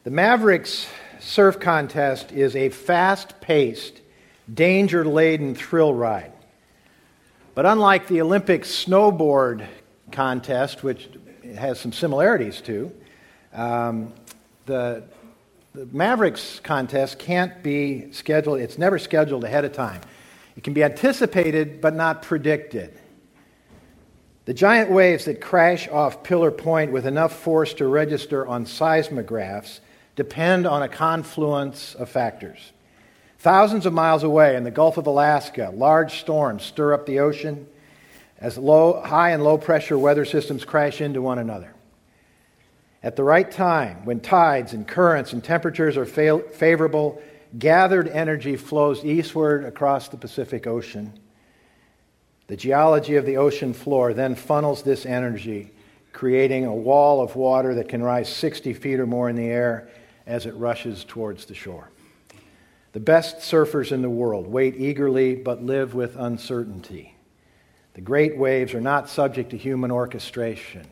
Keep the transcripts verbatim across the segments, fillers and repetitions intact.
The Mavericks Surf Contest is a fast-paced, danger-laden thrill ride. But unlike the Olympic snowboard contest, which it has some similarities to, um, the, the Mavericks contest can't be scheduled. It's never scheduled ahead of time. It can be anticipated, but not predicted. The giant waves that crash off Pillar Point with enough force to register on seismographs depend on a confluence of factors. Thousands of miles away in the Gulf of Alaska, large storms stir up the ocean as low, high and low pressure weather systems crash into one another. At the right time, when tides and currents and temperatures are fa- favorable, gathered energy flows eastward across the Pacific Ocean. The geology of the ocean floor then funnels this energy, creating a wall of water that can rise sixty feet or more in the air as it rushes towards the shore. The best surfers in the world wait eagerly but live with uncertainty. The great waves are not subject to human orchestration.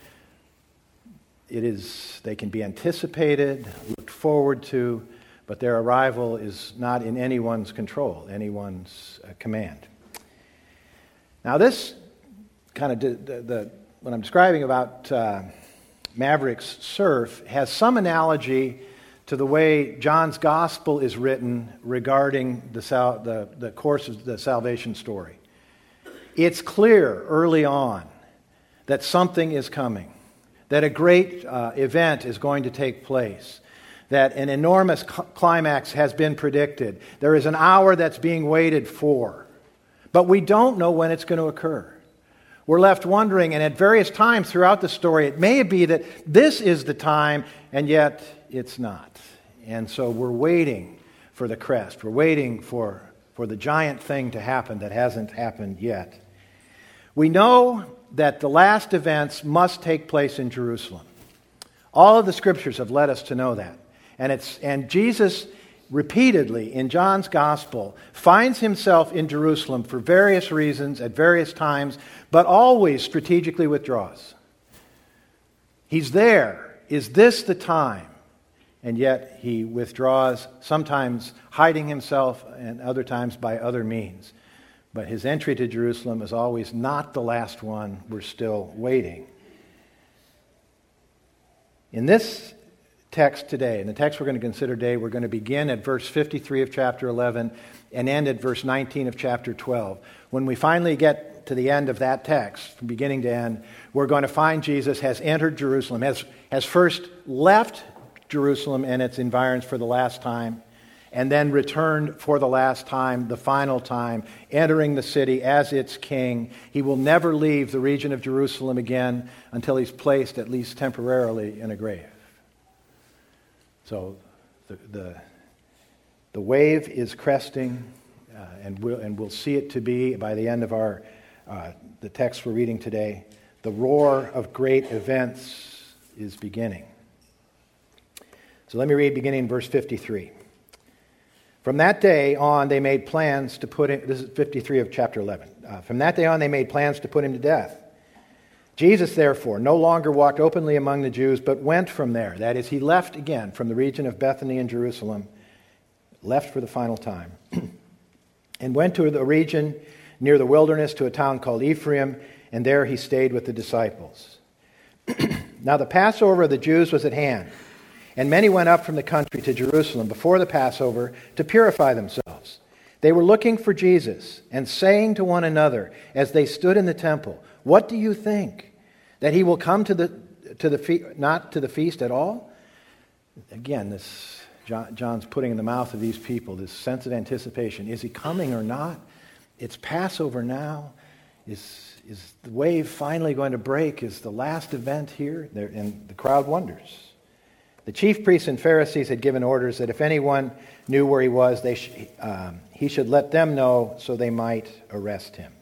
It is, they can be anticipated, looked forward to, but their arrival is not in anyone's control, anyone's uh, command. Now this kind of, the, the, what I'm describing about uh, Mavericks surf has some analogy to the way John's gospel is written regarding the, sal- the, the course of the salvation story. It's clear early on that something is coming, that a great uh, event is going to take place, that an enormous cl- climax has been predicted. There is an hour that's being waited for, but we don't know when it's going to occur. We're left wondering, and at various times throughout the story, it may be that this is the time, and yet it's not. And so we're waiting for the crest. We're waiting for, for the giant thing to happen that hasn't happened yet. We know that the last events must take place in Jerusalem. All of the scriptures have led us to know that. And it's and Jesus repeatedly in John's gospel finds himself in Jerusalem for various reasons at various times, but always strategically withdraws. He's there. Is this the time? And yet he withdraws, sometimes hiding himself and other times by other means. But his entry to Jerusalem is always not the last one. We're still waiting. In this text today, in the text we're going to consider today, we're going to begin at verse fifty-three of chapter eleven and end at verse nineteen of chapter twelve. When we finally get to the end of that text, from beginning to end, we're going to find Jesus has entered Jerusalem, has, has first left Jerusalem and its environs for the last time, and then returned for the last time, the final time, entering the city as its king. He will never leave the region of Jerusalem again until he's placed, at least temporarily, in a grave. So the the, the wave is cresting, uh, and we'll and we'll see it to be by the end of our uh, the text we're reading today. The roar of great events is beginning. So let me read beginning in verse fifty-three. From that day on, they made plans to put him. This is fifty-three of chapter eleven. Uh, from that day on, they made plans to put him to death. Jesus, therefore, no longer walked openly among the Jews, but went from there. That is, he left again from the region of Bethany and Jerusalem, left for the final time, and went to the region near the wilderness to a town called Ephraim, and there he stayed with the disciples. Now the Passover of the Jews was at hand, and many went up from the country to Jerusalem before the Passover to purify themselves. They were looking for Jesus and saying to one another as they stood in the temple, "What do you think? That he will come to the to the fe- not to the feast at all?" Again, this John, John's putting in the mouth of these people this sense of anticipation. Is he coming or not? It's Passover now. Is is the wave finally going to break? Is the last event here? There, and the crowd wonders. The chief priests and Pharisees had given orders that if anyone knew where he was, they sh- um, he should let them know so they might arrest him.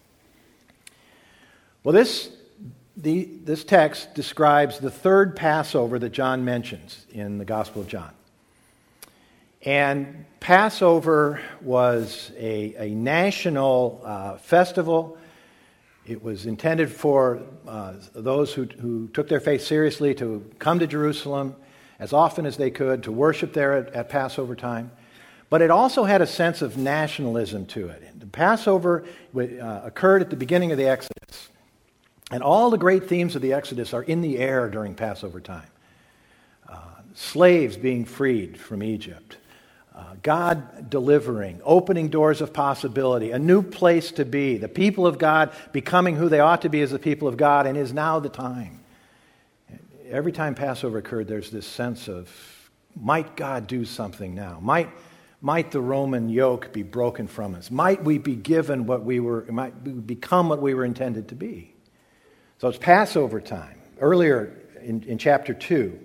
Well, this the, this text describes the third Passover that John mentions in the Gospel of John. And Passover was a, a national uh, festival. It was intended for uh, those who, who took their faith seriously to come to Jerusalem, as often as they could to worship there at, at Passover time. But it also had a sense of nationalism to it. The Passover uh, occurred at the beginning of the Exodus. And all the great themes of the Exodus are in the air during Passover time. Uh, slaves being freed from Egypt. Uh, God delivering, opening doors of possibility, a new place to be, the people of God becoming who they ought to be as the people of God, and is now the time. Every time Passover occurred, there's this sense of, might God do something now? Might, might the Roman yoke be broken from us? Might we be given what we were, might we become what we were intended to be? So it's Passover time. Earlier in, in chapter two,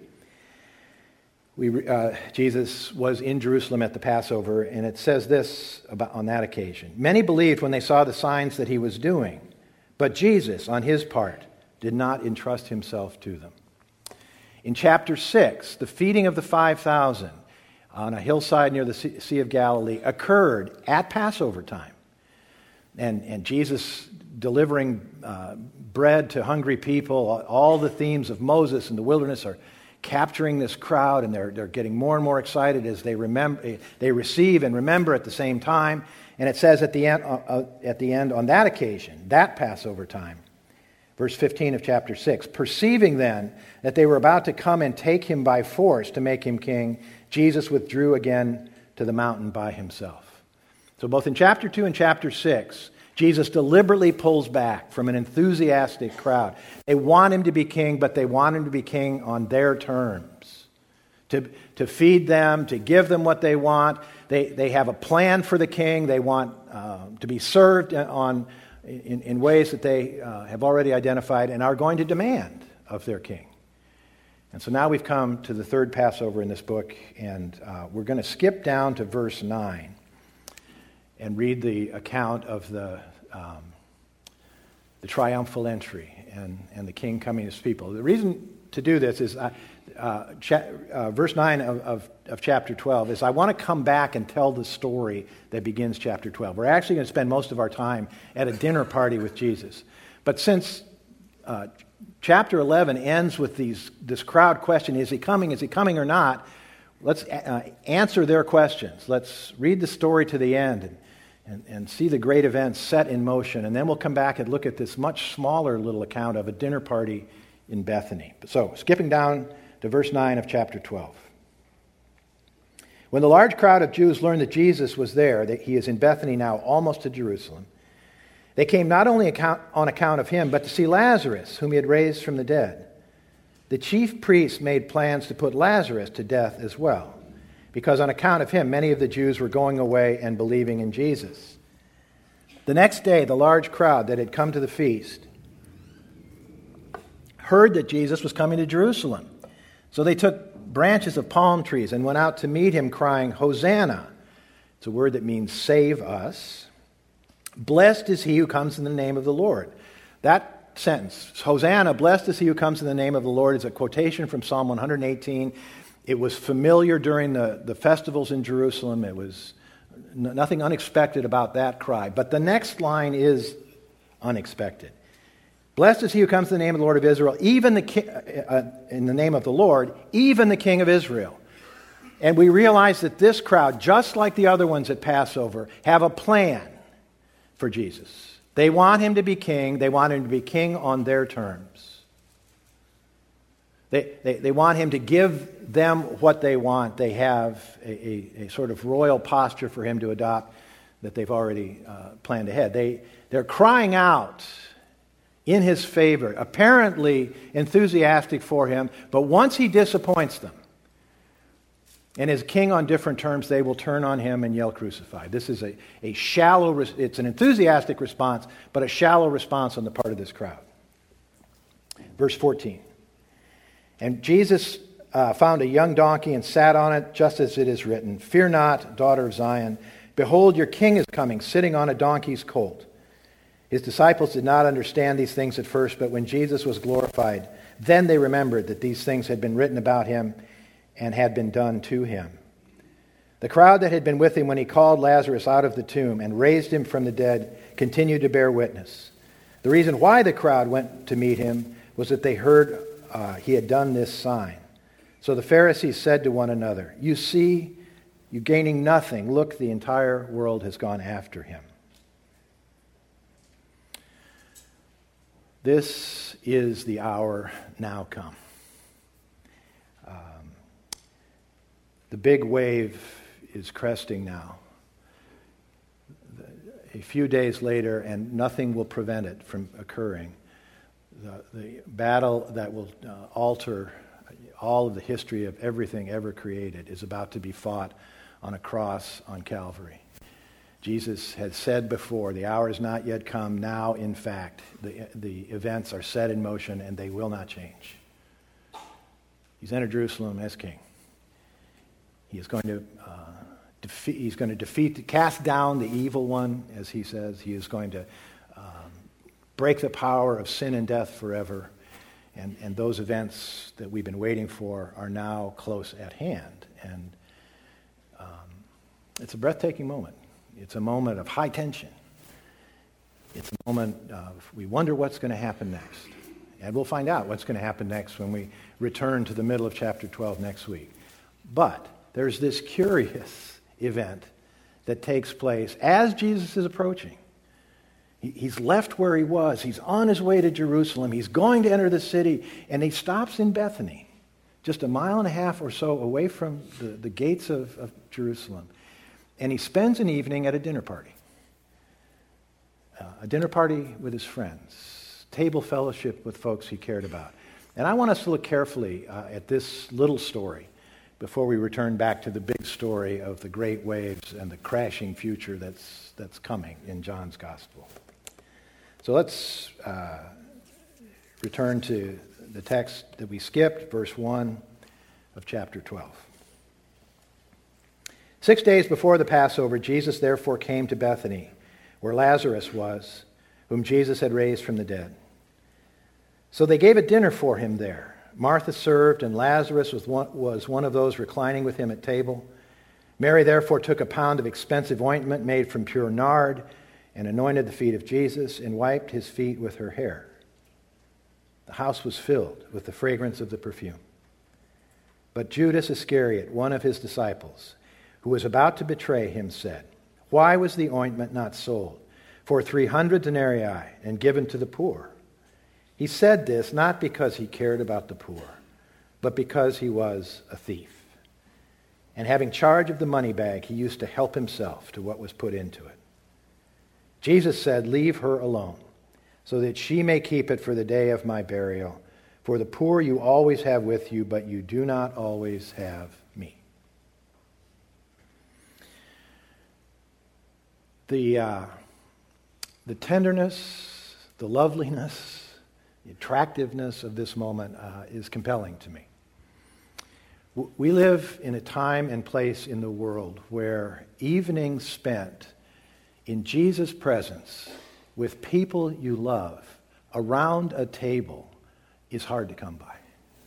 We, uh, Jesus was in Jerusalem at the Passover, and it says this about on that occasion. Many believed when they saw the signs that he was doing, but Jesus, on his part, did not entrust himself to them. In chapter six, the feeding of the five thousand on a hillside near the Sea of Galilee occurred at Passover time. And, and Jesus delivering uh, bread to hungry people, all the themes of Moses in the wilderness are capturing this crowd, and they're, they're getting more and more excited as they remember, they receive and remember at the same time. And it says at the end, uh, at the end on that occasion, that Passover time, verse fifteen of chapter six, perceiving then that they were about to come and take him by force to make him king, Jesus withdrew again to the mountain by himself. So both in chapter two and chapter six, Jesus deliberately pulls back from an enthusiastic crowd. They want him to be king, but they want him to be king on their terms. To, to feed them, to give them what they want. They, they have a plan for the king. They want uh, to be served on, in, in ways that they uh, have already identified and are going to demand of their king. And so now we've come to the third Passover in this book, and uh, we're going to skip down to verse nine. And read the account of the um, the triumphal entry and, and the king coming to his people. The reason to do this is uh, uh, cha- uh, verse nine of, of, of chapter twelve is I want to come back and tell the story that begins chapter twelve. We're actually going to spend most of our time at a dinner party with Jesus. But since uh, chapter eleven ends with these this crowd question, is he coming, is he coming or not? Let's uh, answer their questions. Let's read the story to the end and And, and see the great events set in motion. And then we'll come back and look at this much smaller little account of a dinner party in Bethany. So, skipping down to verse nine of chapter twelve. When the large crowd of Jews learned that Jesus was there, that he is in Bethany now, almost to Jerusalem, they came not only account, on account of him, but to see Lazarus, whom he had raised from the dead. The chief priests made plans to put Lazarus to death as well, because on account of him, many of the Jews were going away and believing in Jesus. The next day, the large crowd that had come to the feast heard that Jesus was coming to Jerusalem. So they took branches of palm trees and went out to meet him, crying, Hosanna. It's a word that means save us. Blessed is he who comes in the name of the Lord. That sentence, Hosanna, blessed is he who comes in the name of the Lord, is a quotation from Psalm one hundred eighteen. It was familiar during the, the festivals in Jerusalem. It was n- nothing unexpected about that cry. But the next line is unexpected. Blessed is he who comes in the name of the Lord of Israel, even the ki- uh, in the name of the Lord, even the King of Israel. And we realize that this crowd, just like the other ones at Passover, have a plan for Jesus. They want him to be king. They want him to be king on their terms. They, they, they want him to give them what they want. They have a, a, a sort of royal posture for him to adopt that they've already uh, planned ahead. They, they're crying out in his favor, apparently enthusiastic for him, but once he disappoints them and is king on different terms, they will turn on him and yell crucify. This is a, a shallow, it's an enthusiastic response, but a shallow response on the part of this crowd. Verse fourteen. And Jesus uh, found a young donkey and sat on it, just as it is written, Fear not, daughter of Zion. Behold, your king is coming, sitting on a donkey's colt. His disciples did not understand these things at first, but when Jesus was glorified, then they remembered that these things had been written about him and had been done to him. The crowd that had been with him when he called Lazarus out of the tomb and raised him from the dead continued to bear witness. The reason why the crowd went to meet him was that they heard Uh, he had done this sign. So the Pharisees said to one another, "You see, you're gaining nothing. Look, the entire world has gone after him." This is the hour now come. Um, the big wave is cresting now. A few days later, and nothing will prevent it from occurring. The, the battle that will uh, alter all of the history of everything ever created is about to be fought on a cross on Calvary. Jesus had said before, the hour has not yet come. Now, in fact, the, the events are set in motion and they will not change. He's entered Jerusalem as king. He is going to uh, defeat, he's going to defeat, cast down the evil one, as he says. He is going to um, break the power of sin and death forever. And, and those events that we've been waiting for are now close at hand. And um, it's a breathtaking moment. It's a moment of high tension. It's a moment of we wonder what's going to happen next. And we'll find out what's going to happen next when we return to the middle of chapter twelve next week. But there's this curious event that takes place as Jesus is approaching. He's left where he was. He's on his way to Jerusalem. He's going to enter the city, and he stops in Bethany, just a mile and a half or so away from the, the gates of, of Jerusalem. And he spends an evening at a dinner party, uh, a dinner party with his friends, table fellowship with folks he cared about. And I want us to look carefully uh, at this little story before we return back to the big story of the great waves and the crashing future that's, that's coming in John's gospel. So let's uh, return to the text that we skipped, verse one of chapter twelve. Six days before the Passover, Jesus therefore came to Bethany, where Lazarus was, whom Jesus had raised from the dead. So they gave a dinner for him there. Martha served, and Lazarus was one, was one of those reclining with him at table. Mary therefore took a pound of expensive ointment made from pure nard, and anointed the feet of Jesus, and wiped his feet with her hair. The house was filled with the fragrance of the perfume. But Judas Iscariot, one of his disciples, who was about to betray him, said, "Why was the ointment not sold for three hundred denarii and given to the poor?" He said this not because he cared about the poor, but because he was a thief. And having charge of the money bag, he used to help himself to what was put into it. Jesus said, "Leave her alone, so that she may keep it for the day of my burial. For the poor you always have with you, but you do not always have me." The, uh, the tenderness, the loveliness, the attractiveness of this moment uh, is compelling to me. We live in a time and place in the world where evenings spent in Jesus' presence with people you love around a table is hard to come by.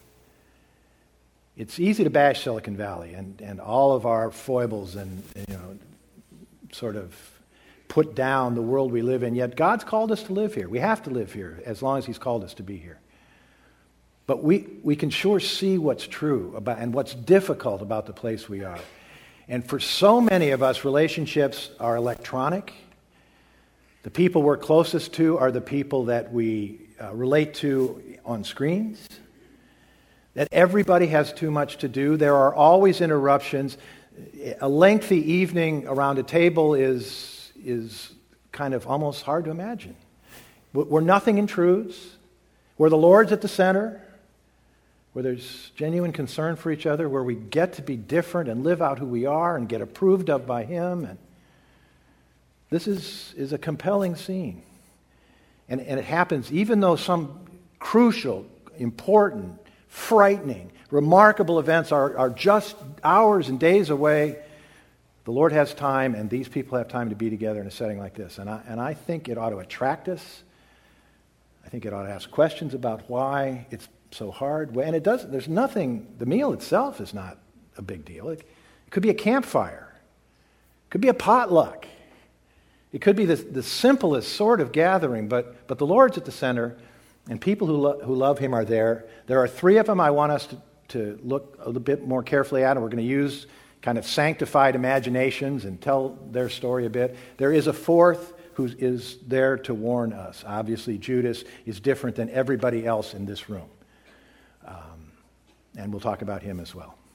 It's easy to bash Silicon Valley and, and all of our foibles and, you know, sort of put down the world we live in, yet God's called us to live here. We have to live here as long as he's called us to be here. But we, we can sure see what's true about and what's difficult about the place we are. And for so many of us, relationships are electronic. The people we're closest to are the people that we uh, relate to on screens. That everybody has too much to do. There are always interruptions. A lengthy evening around a table is is kind of almost hard to imagine. Where nothing intrudes, where the Lord's at the center, where there's genuine concern for each other, where we get to be different and live out who we are and get approved of by him. And this is, is a compelling scene. And, and it happens even though some crucial, important, frightening, remarkable events are, are just hours and days away. The Lord has time, and these people have time to be together in a setting like this. And I, and I think it ought to attract us. I think it ought to ask questions about why it's so hard. And it doesn't, there's nothing, the meal itself is not a big deal. It, it could be a campfire. It could be a potluck. It could be the, the simplest sort of gathering, but, but the Lord's at the center, and people who, lo- who love him are there. There are three of them I want us to, to look a little bit more carefully at, and we're going to use kind of sanctified imaginations and tell their story a bit. There is a fourth who is there to warn us. Obviously, Judas is different than everybody else in this room. Um, and we'll talk about him as well.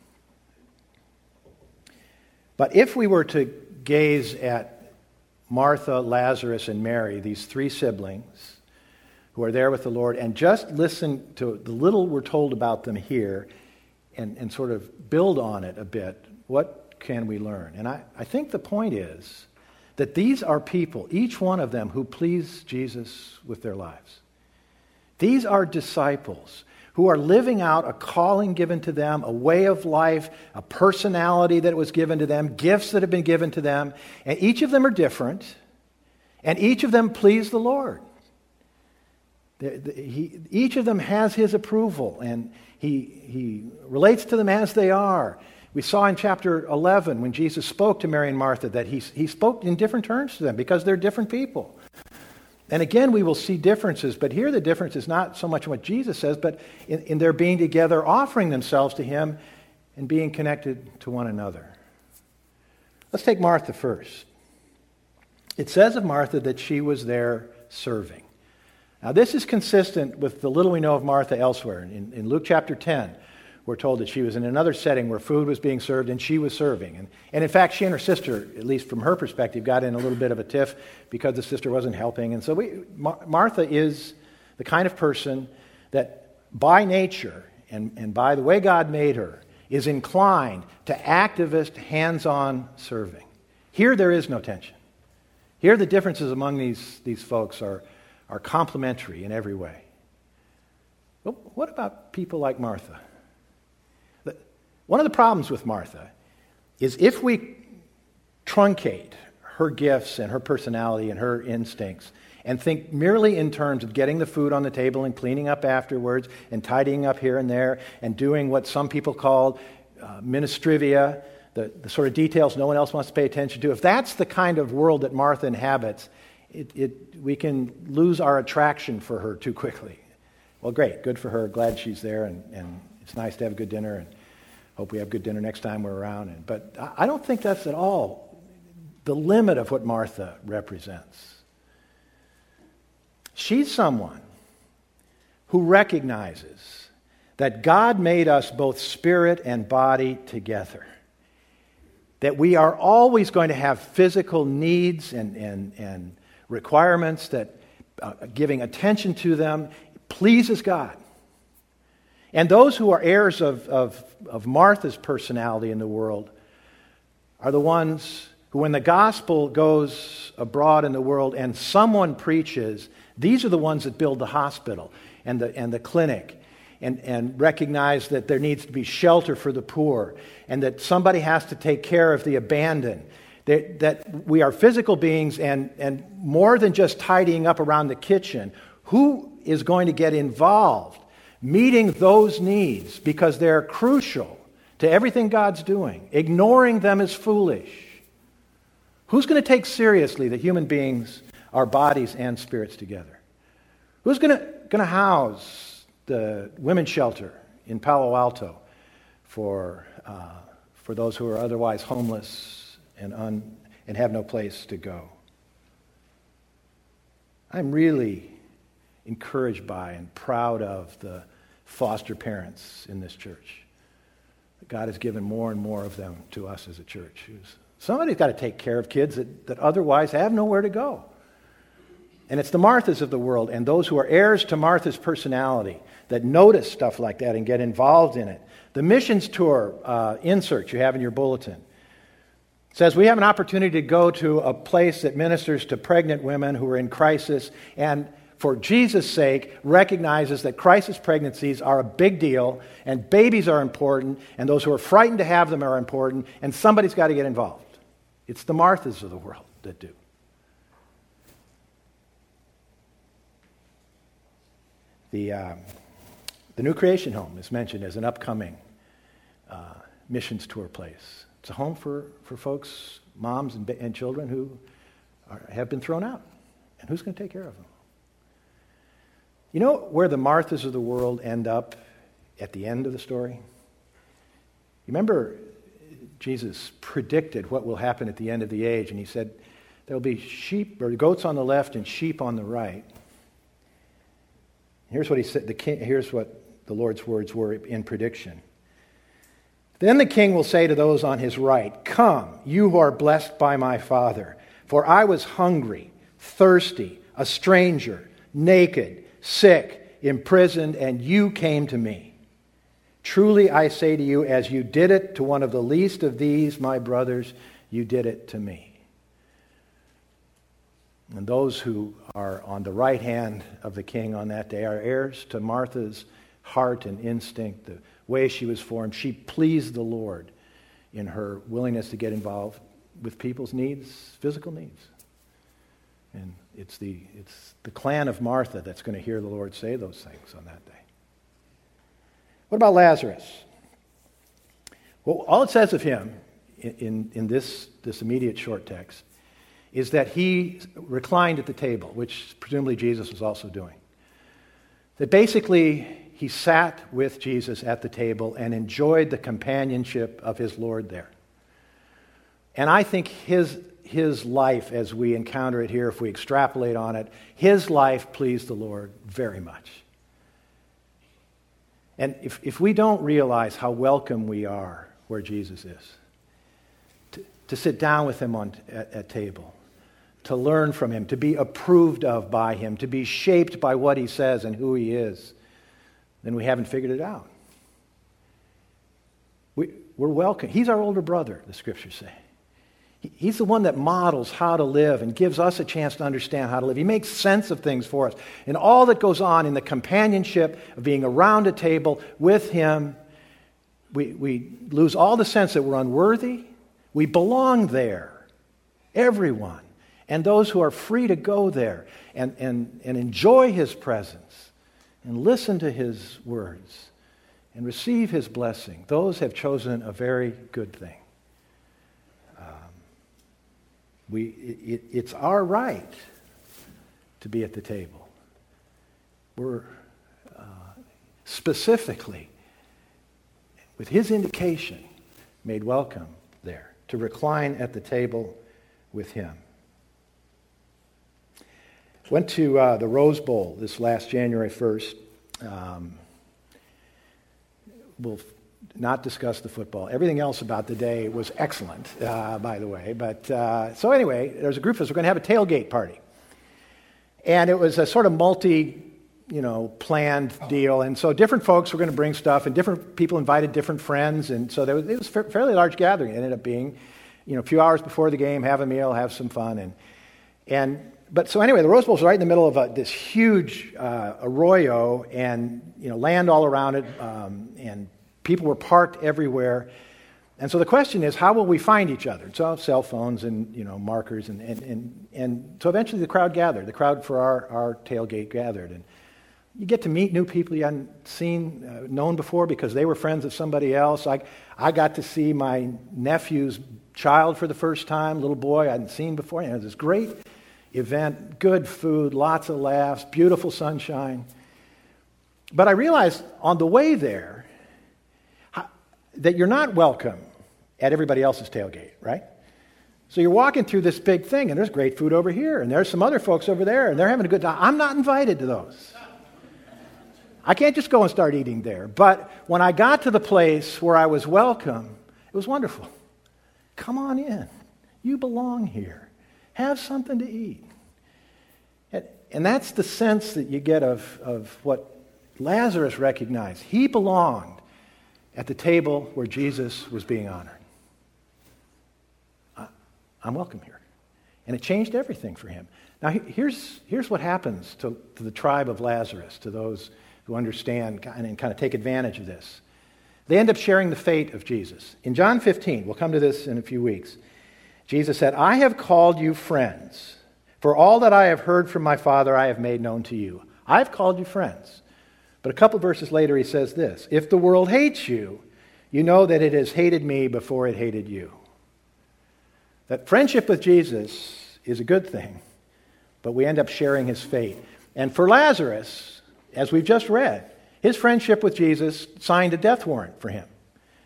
But if we were to gaze at Martha, Lazarus, and Mary, these three siblings who are there with the Lord, and just listen to the little we're told about them here and, and sort of build on it a bit, what can we learn? And I, I think the point is that these are people, each one of them, who please Jesus with their lives. These are disciples who are living out a calling given to them, a way of life, a personality that was given to them, gifts that have been given to them, and each of them are different, and each of them please the Lord. The, the, he, each of them has His approval, and he, he relates to them as they are. We saw in chapter eleven when Jesus spoke to Mary and Martha that he, he spoke in different terms to them because they're different people. And again, we will see differences, but here the difference is not so much what Jesus says, but in, in their being together, offering themselves to Him and being connected to one another. Let's take Martha first. It says of Martha that she was there serving. Now, this is consistent with the little we know of Martha elsewhere. In, in Luke chapter ten, we're told that she was in another setting where food was being served and she was serving. And, and in fact, she and her sister, at least from her perspective, got in a little bit of a tiff because the sister wasn't helping. And so we, Mar- Martha is the kind of person that by nature and, and by the way God made her is inclined to activist, hands-on serving. Here there is no tension. Here the differences among these, these folks are, are complementary in every way. But what about people like Martha? One of the problems with Martha is if we truncate her gifts and her personality and her instincts and think merely in terms of getting the food on the table and cleaning up afterwards and tidying up here and there and doing what some people call uh, ministrivia, the, the sort of details no one else wants to pay attention to, if that's the kind of world that Martha inhabits, it, it, we can lose our attraction for her too quickly. Well, great, good for her, glad she's there, and, and it's nice to have a good dinner, and hope we have good dinner next time we're around. And, but I don't think that's at all the limit of what Martha represents. She's someone who recognizes that God made us both spirit and body together. That we are always going to have physical needs and, and, and requirements that uh, giving attention to them pleases God. And those who are heirs of, of, of Martha's personality in the world are the ones who, when the gospel goes abroad in the world and someone preaches, these are the ones that build the hospital and the, and the clinic and, and recognize that there needs to be shelter for the poor and that somebody has to take care of the abandoned. That, that we are physical beings, and, and more than just tidying up around the kitchen, who is going to get involved meeting those needs because they're crucial to everything God's doing? Ignoring them is foolish. Who's going to take seriously that human beings are bodies and spirits together? Who's going to, going to house the women's shelter in Palo Alto for, uh, for those who are otherwise homeless and, un, and have no place to go? I'm really encouraged by and proud of the foster parents in this church. God has given more and more of them to us as a church. Somebody's got to take care of kids that, that otherwise have nowhere to go. And it's the Marthas of the world and those who are heirs to Martha's personality that notice stuff like that and get involved in it. The missions tour uh, insert you have in your bulletin says we have an opportunity to go to a place that ministers to pregnant women who are in crisis and for Jesus' sake, recognizes that crisis pregnancies are a big deal, and babies are important, and those who are frightened to have them are important, and somebody's got to get involved. It's the Marthas of the world that do. The, uh, the New Creation Home is mentioned as an upcoming uh, missions tour place. It's a home for, for folks, moms and, and children who are, have been thrown out. And who's going to take care of them? You know where the Marthas of the world end up at the end of the story? remember Jesus predicted what will happen at the end of the age, and he said there will be sheep or goats on the left and sheep on the right. Here's what he said. The king, here's what the Lord's words were in prediction. Then the king will say to those on his right, "Come, you who are blessed by my Father, for I was hungry, thirsty, a stranger, naked, sick, imprisoned, and you came to me. Truly I say to you, as you did it to one of the least of these, my brothers, you did it to me." And those who are on the right hand of the king on that day are heirs to Martha's heart and instinct, the way she was formed. She pleased the Lord in her willingness to get involved with people's needs, physical needs. And it's the, it's the clan of Martha that's going to hear the Lord say those things on that day. What about Lazarus? Well, all it says of him in, in, in this, this immediate short text is that he reclined at the table, which presumably Jesus was also doing. That basically he sat with Jesus at the table and enjoyed the companionship of his Lord there. And I think his, his life, as we encounter it here, if we extrapolate on it, his life pleased the Lord very much. And if, if we don't realize how welcome we are where Jesus is, to, to sit down with him on, at, at table, to learn from him, to be approved of by him, to be shaped by what he says and who he is, then we haven't figured it out. We, we're welcome. He's our older brother, the scriptures say. He, he's the one that models how to live and gives us a chance to understand how to live. He makes sense of things for us. And all that goes on in the companionship of being around a table with him, we, we lose all the sense that we're unworthy. We belong there. Everyone. And those who are free to go there and, and, and enjoy his presence and listen to his words and receive his blessing, those have chosen a very good thing. Um, we, it, it's our right to be at the table. We're uh, specifically, with his indication, made welcome there, to recline at the table with him. Went to uh, the Rose Bowl this last January first. Um, we'll not discuss the football. Everything else about the day was excellent, uh, by the way. But uh, so anyway, there was a group of us. We're going to have a tailgate party, and it was a sort of multi, you know, planned deal. And so different folks were going to bring stuff, and different people invited different friends, and so there was, it was a fairly large gathering. It ended up being, you know, a few hours before the game, have a meal, have some fun, and and. But so anyway, the Rose Bowl is right in the middle of a, this huge uh, arroyo, and you know, land all around it, um, and people were parked everywhere. And so the question is, how will we find each other? So cell phones and you know markers, and and and, and so eventually the crowd gathered. The crowd for our, our tailgate gathered, and you get to meet new people you hadn't seen, uh, known before because they were friends of somebody else. I I got to see my nephew's child for the first time, little boy I hadn't seen before. You know, it was this great event, good food, lots of laughs, beautiful sunshine. But I realized on the way there how, that you're not welcome at everybody else's tailgate, right? So you're walking through this big thing, and there's great food over here, and there's some other folks over there, and they're having a good time. I'm not invited to those. I can't just go and start eating there. But when I got to the place where I was welcome, it was wonderful. Come on in. You belong here. Have something to eat. And that's the sense that you get of, of what Lazarus recognized. He belonged at the table where Jesus was being honored. I, I'm welcome here. And it changed everything for him. Now, here's, here's what happens to, to the tribe of Lazarus, to those who understand and kind of take advantage of this. They end up sharing the fate of Jesus. In John fifteen, we'll come to this in a few weeks, Jesus said, "I have called you friends, for all that I have heard from my Father I have made known to you." I've called you friends. But a couple verses later he says this, "If the world hates you, you know that it has hated me before it hated you." That friendship with Jesus is a good thing, but we end up sharing his fate. And for Lazarus, as we've just read, his friendship with Jesus signed a death warrant for him.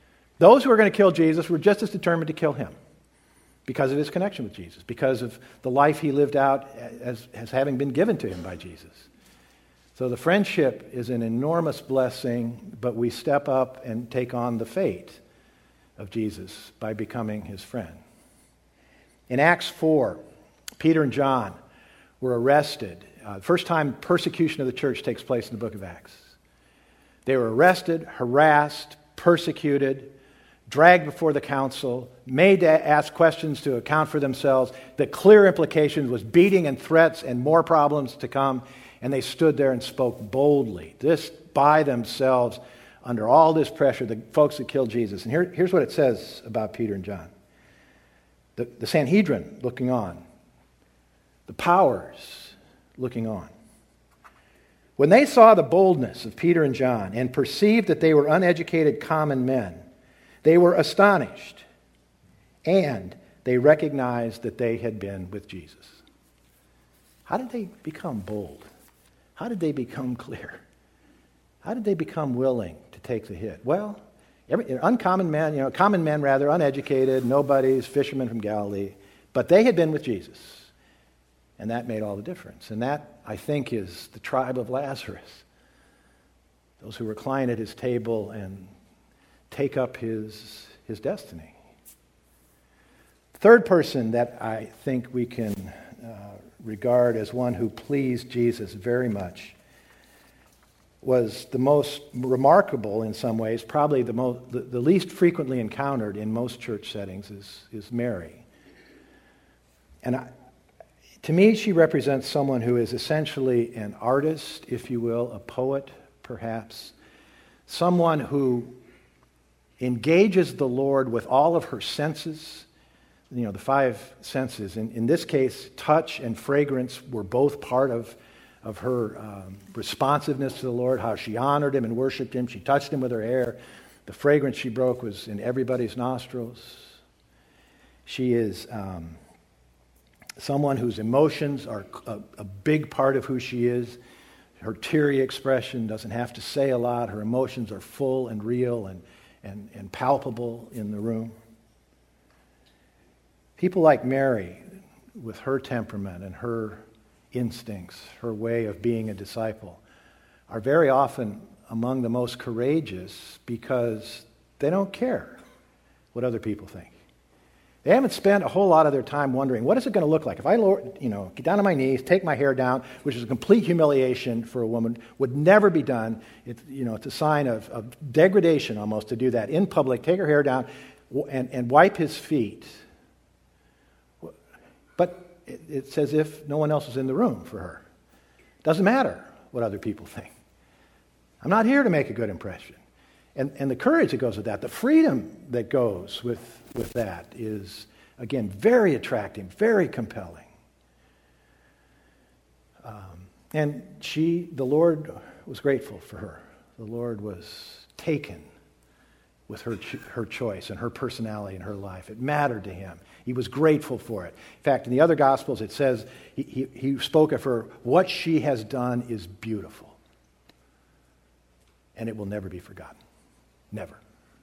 Those who were going to kill Jesus were just as determined to kill him because of his connection with Jesus, because of the life he lived out as, as having been given to him by Jesus. So the friendship is an enormous blessing, but we step up and take on the fate of Jesus by becoming his friend. In Acts four, Peter and John were arrested. Uh, the first time persecution of the church takes place in the book of Acts. They were arrested, harassed, persecuted, dragged before the council, made to ask questions to account for themselves. The clear implication was beating and threats and more problems to come. And they stood there and spoke boldly, just by themselves, under all this pressure, the folks that killed Jesus. And here, here's what it says about Peter and John. The, the Sanhedrin looking on. The powers looking on. When they saw the boldness of Peter and John and perceived that they were uneducated common men, they were astonished, and they recognized that they had been with Jesus. How did they become bold? How did they become clear? How did they become willing to take the hit? Well, every, uncommon men, you know, common men rather, uneducated, nobodies, fishermen from Galilee, but they had been with Jesus, and that made all the difference. And that, I think, is the tribe of Lazarus, those who recline at his table and take up his, his destiny. Third person that I think we can uh, regard as one who pleased Jesus very much was the most remarkable in some ways, probably the, most, the, the least frequently encountered in most church settings is, is Mary. And I, to me, she represents someone who is essentially an artist, if you will, a poet, perhaps, someone who engages the Lord with all of her senses. You know, the five senses. In, in this case, touch and fragrance were both part of, of her um, responsiveness to the Lord, how she honored him and worshiped him. She touched him with her hair. The fragrance she broke was in everybody's nostrils. She is um, someone whose emotions are a, a big part of who she is. Her teary expression doesn't have to say a lot. Her emotions are full and real and, and, and palpable in the room. People like Mary, with her temperament and her instincts, her way of being a disciple, are very often among the most courageous because they don't care what other people think. They haven't spent a whole lot of their time wondering, what is it going to look like? If I, you know, get down on my knees, take my hair down, which is a complete humiliation for a woman, would never be done. It's, you know, it's a sign of, of degradation almost to do that in public, take her hair down and, and wipe his feet. But it's as if no one else is in the room for her. Doesn't matter what other people think. I'm not here to make a good impression. And, and the courage that goes with that, the freedom that goes with, with that is, again, very attractive, very compelling. Um, and she, the Lord was grateful for her. The Lord was taken with her, her choice and her personality and her life. It mattered to him. He was grateful for it. In fact, in the other Gospels, it says he, he, he spoke of her, what she has done is beautiful. And it will never be forgotten. Never.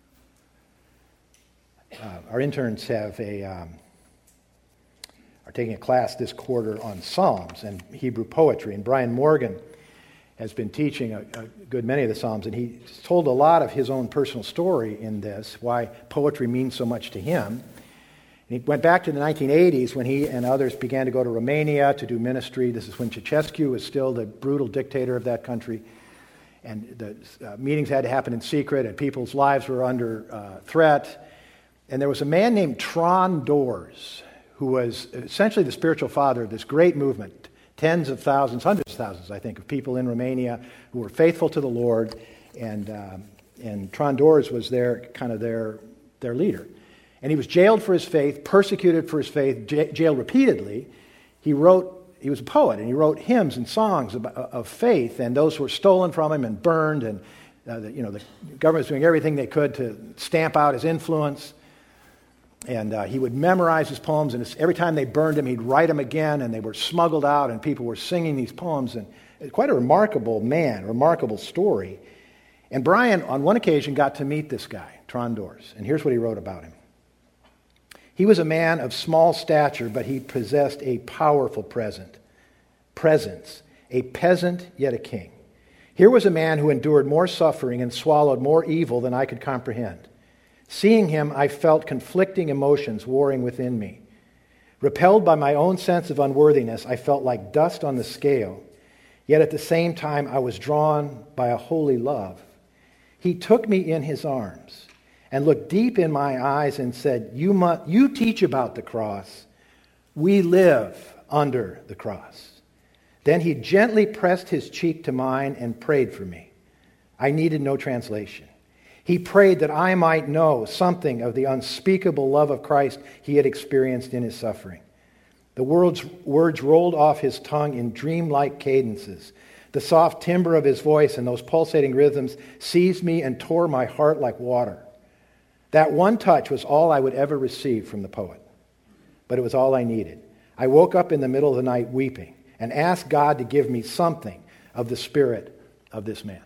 Uh, our interns have a um, are taking a class this quarter on Psalms and Hebrew poetry, and Brian Morgan has been teaching a, a good many of the Psalms, and he's told a lot of his own personal story in this, why poetry means so much to him. And he went back to the nineteen eighties when he and others began to go to Romania to do ministry. This is when Ceausescu was still the brutal dictator of that country. And the uh, meetings had to happen in secret, and people's lives were under uh, threat. And there was a man named Tron Dors, who was essentially the spiritual father of this great movement. Tens of thousands, hundreds of thousands, I think, of people in Romania who were faithful to the Lord. And um, and Tron Dors was their kind of their their leader. And he was jailed for his faith, persecuted for his faith, j- jailed repeatedly. He wrote. He was a poet, and he wrote hymns and songs of, of faith, and those were stolen from him and burned, and uh, the, you know the government was doing everything they could to stamp out his influence. And uh, he would memorize his poems, and every time they burned him, he'd write them again, and they were smuggled out, and people were singing these poems. And it's quite a remarkable man, remarkable story. And Brian, on one occasion, got to meet this guy, Trondors. And here's what he wrote about him. He was a man of small stature, but he possessed a powerful present, presence, a peasant yet a king. Here was a man who endured more suffering and swallowed more evil than I could comprehend. Seeing him, I felt conflicting emotions warring within me. Repelled by my own sense of unworthiness, I felt like dust on the scale. Yet at the same time, I was drawn by a holy love. He took me in his arms and looked deep in my eyes and said, you, must, you teach about the cross. We live under the cross. Then he gently pressed his cheek to mine and prayed for me. I needed no translation. He prayed that I might know something of the unspeakable love of Christ he had experienced in his suffering. The words, words rolled off his tongue in dreamlike cadences. The soft timbre of his voice and those pulsating rhythms seized me and tore my heart like water. That one touch was all I would ever receive from the poet. But it was all I needed. I woke up in the middle of the night weeping and asked God to give me something of the spirit of this man.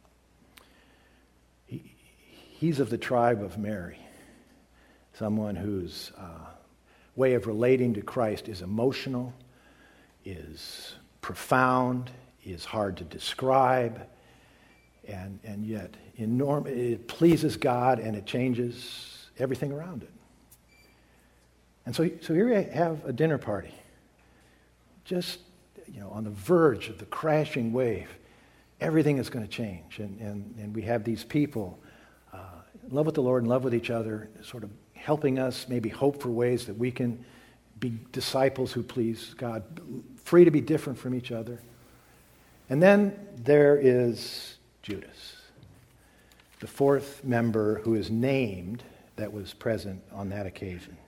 He, he's of the tribe of Mary, someone whose uh, way of relating to Christ is emotional, is profound, is hard to describe, and, and yet enorm- it pleases God and it changes everything around it. And so, so here we have a dinner party, just you know, on the verge of the crashing wave. Everything is going to change. And, and, and we have these people uh, in love with the Lord, in love with each other, sort of helping us maybe hope for ways that we can be disciples who please God, free to be different from each other. And then there is Judas, the fourth member who is named that was present on that occasion.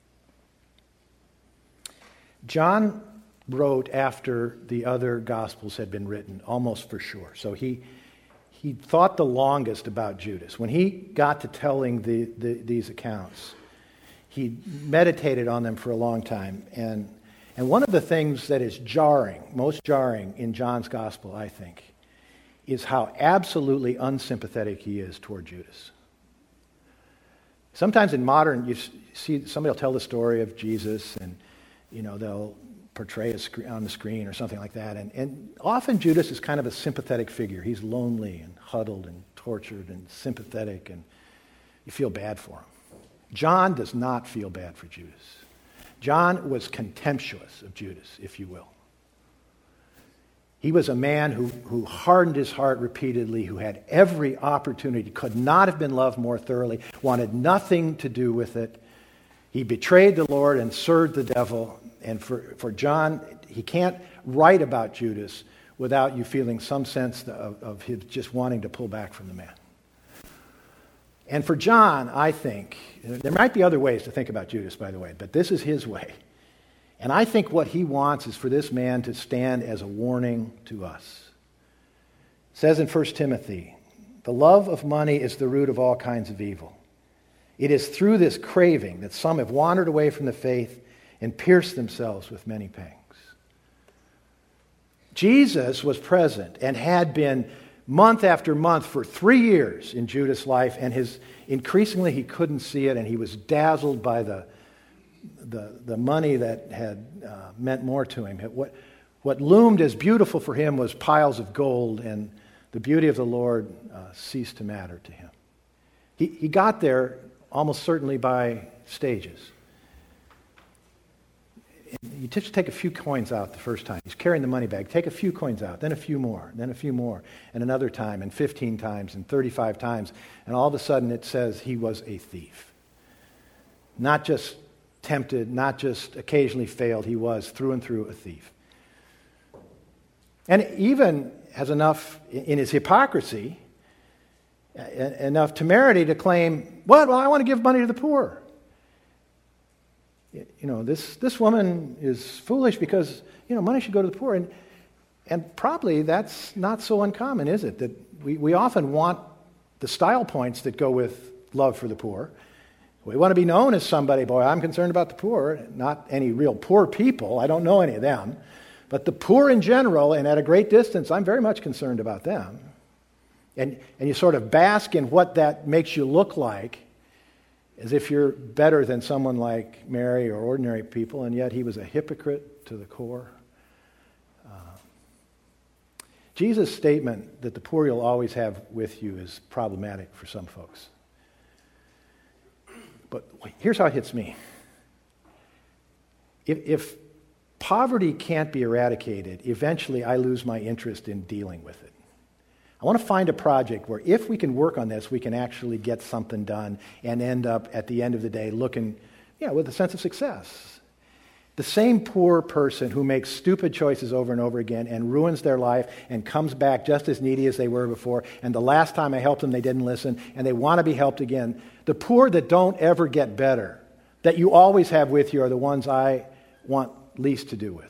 John wrote after the other Gospels had been written, almost for sure. So he he thought the longest about Judas. When he got to telling the, the, these accounts, he meditated on them for a long time. And, and one of the things that is jarring, most jarring in John's Gospel, I think, is how absolutely unsympathetic he is toward Judas. Sometimes in modern, you see somebody will tell the story of Jesus and, you know, they'll portray a sc- on the screen or something like that. And, and often Judas is kind of a sympathetic figure. He's lonely and huddled and tortured and sympathetic, and you feel bad for him. John does not feel bad for Judas. John was contemptuous of Judas, if you will. He was a man who, who hardened his heart repeatedly, who had every opportunity, could not have been loved more thoroughly, wanted nothing to do with it. He betrayed the Lord and served the devil. And for, for John, he can't write about Judas without you feeling some sense of, of his just wanting to pull back from the man. And for John, I think, there might be other ways to think about Judas, by the way, but this is his way. And I think what he wants is for this man to stand as a warning to us. It says in First Timothy, the love of money is the root of all kinds of evil. It is through this craving that some have wandered away from the faith and pierced themselves with many pangs. Jesus was present and had been month after month for three years in Judas' life, and his increasingly he couldn't see it, and he was dazzled by the the, the money that had uh, meant more to him. What, what loomed as beautiful for him was piles of gold, and the beauty of the Lord uh, ceased to matter to him. He, he got there almost certainly by stages. You just take a few coins out the first time. He's carrying the money bag. Take a few coins out, then a few more, then a few more, and another time, and fifteen times, and thirty-five times. And all of a sudden it says he was a thief. Not just tempted, not just occasionally failed. He was through and through a thief. And even has enough in his hypocrisy, enough temerity to claim, what? Well, I want to give money to the poor. You know, this, this woman is foolish because, you know, money should go to the poor. And and probably that's not so uncommon, is it? That we, we often want the style points that go with love for the poor. We want to be known as somebody, boy, I'm concerned about the poor. Not any real poor people. I don't know any of them. But the poor in general, and at a great distance, I'm very much concerned about them. And, and you sort of bask in what that makes you look like, as if you're better than someone like Mary or ordinary people, and yet he was a hypocrite to the core. Uh, Jesus' statement that the poor you'll always have with you is problematic for some folks. But here's how it hits me. If, if poverty can't be eradicated, eventually I lose my interest in dealing with it. I want to find a project where if we can work on this, we can actually get something done and end up at the end of the day looking, you know, with a sense of success. The same poor person who makes stupid choices over and over again and ruins their life and comes back just as needy as they were before, and the last time I helped them, they didn't listen, and they want to be helped again. The poor that don't ever get better, that you always have with you, are the ones I want least to do with.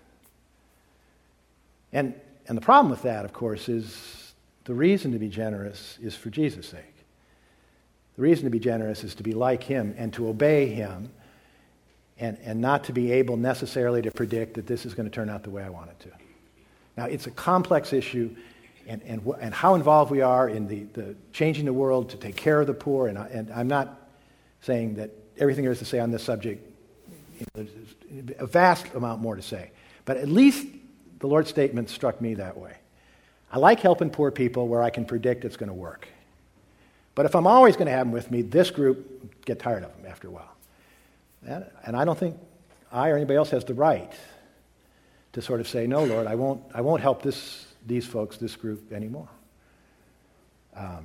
And, and the problem with that, of course, is the reason to be generous is for Jesus' sake. The reason to be generous is to be like him and to obey him, and, and not to be able necessarily to predict that this is going to turn out the way I want it to. Now, it's a complex issue, and, and, and how involved we are in the, the changing the world to take care of the poor, and, I, and I'm not saying that everything there is to say on this subject, you know, there's a vast amount more to say. But at least the Lord's statement struck me that way. I like helping poor people where I can predict it's going to work. But if I'm always going to have them with me, this group get tired of them after a while. And, and I don't think I or anybody else has the right to sort of say, no, Lord, I won't, I won't help this, these folks, this group anymore. Um,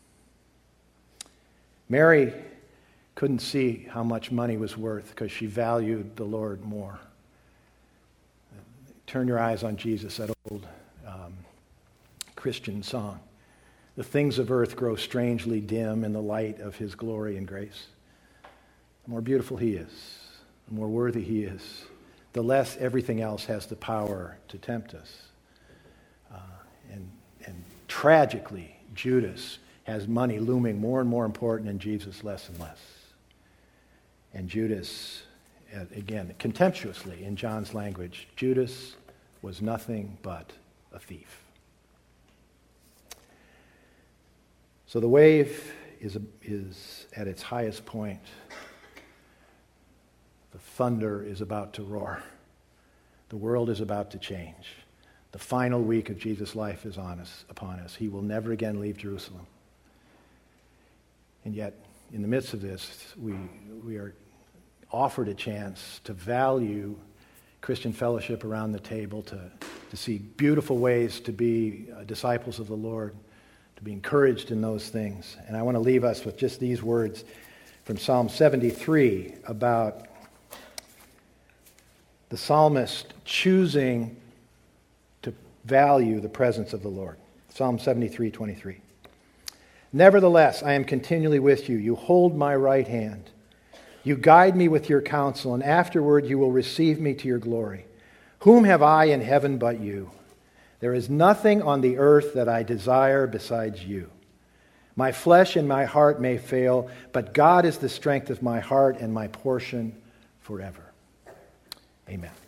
Mary couldn't see how much money was worth because she valued the Lord more. Turn your eyes on Jesus, that old um, Christian song. The things of earth grow strangely dim in the light of his glory and grace. The more beautiful he is, the more worthy he is, the less everything else has the power to tempt us. Uh, and, and tragically, Judas has money looming more and more important, and Jesus less and less. And Judas, again, contemptuously in John's language, Judas was nothing but a thief. So the wave is, is at its highest point. The thunder is about to roar. The world is about to change. The final week of Jesus' life is on us, upon us. He will never again leave Jerusalem. And yet, in the midst of this, we, we are offered a chance to value Christian fellowship around the table, to, to see beautiful ways to be uh, disciples of the Lord, to be encouraged in those things. And I want to leave us with just these words from Psalm seventy-three about the psalmist choosing to value the presence of the Lord. Psalm seventy-three twenty-three. Nevertheless, I am continually with you. You hold my right hand. You guide me with your counsel, and afterward you will receive me to your glory. Whom have I in heaven but you? There is nothing on the earth that I desire besides you. My flesh and my heart may fail, but God is the strength of my heart and my portion forever. Amen.